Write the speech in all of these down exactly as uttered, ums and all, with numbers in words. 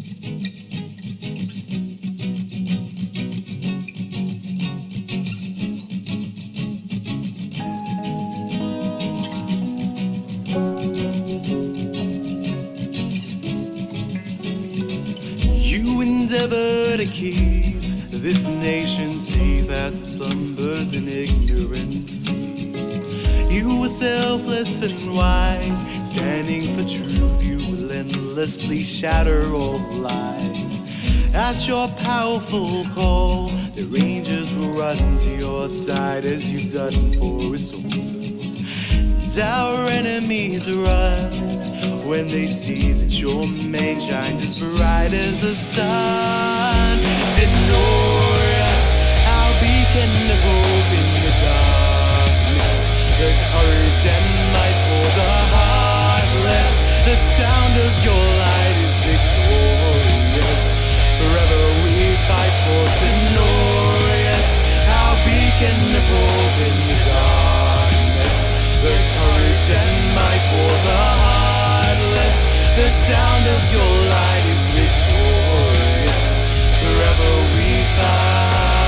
You endeavor to keep this nation safe as it slumbers in ignorance. You were selfless and wise, standing for truth. You relentlessly shatter all lies. At your powerful call, the rangers will run to your side as you've done for us all. And our enemies run when they see that your mane shines as bright as the sun. Denorious, our beacon of hope in the darkness, the courage and might for the heartless. The sound of your light is victorious. Forever we fight for Denorious, our beacon of hope in the darkness, the courage and might for the heartless. The sound of your light is victorious. Forever we fight.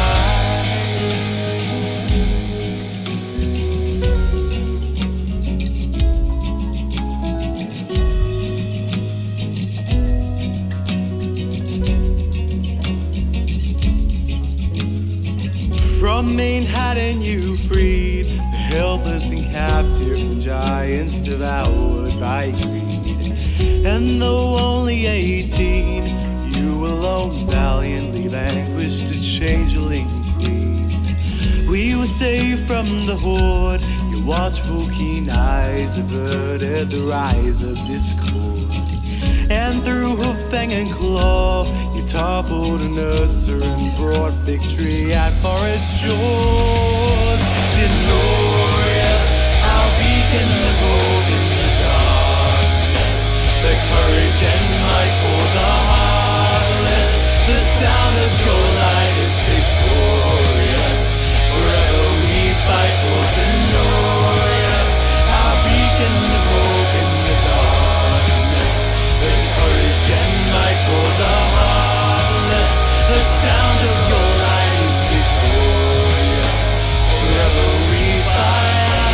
From Manhattan you freed the helpless and captive, from giants devoured by greed. And though only eighteen, you alone valiantly vanquished a changeling queen. We were saved from the horde, your watchful keen eyes averted the rise of discord. And through hoof, fang, and claw, you toppled an ursa and brought victory at forest shores. Denorious, our beacon of hope in the darkness, the courage and might for the heartless. The sound of your light is victorious. Forever we fight for Denorious, our beacon of hope in the darkness, the courage and might for the heartless. The sound of your light is victorious. Forever we fight.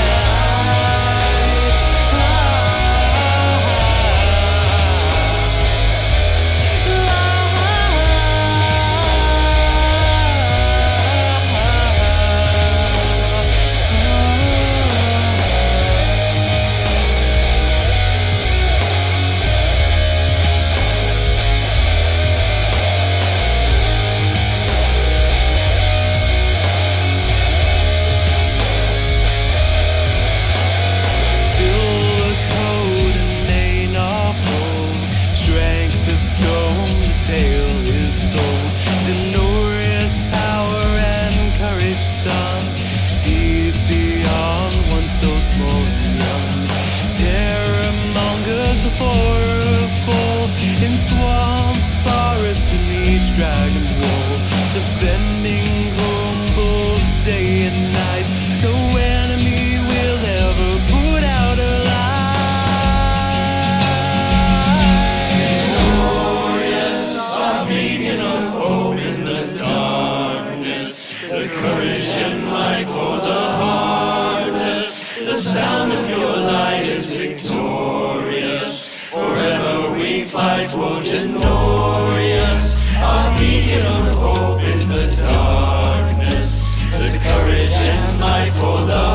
Dragon Wall, defending home both day and night. No enemy will ever put out a light. Denorious, our beacon of hope in the darkness, the courage and might for the heartless. The sound of your light is victorious. Forever we fight for Denorious, our beacon of hope in the darkness, the courage and might for the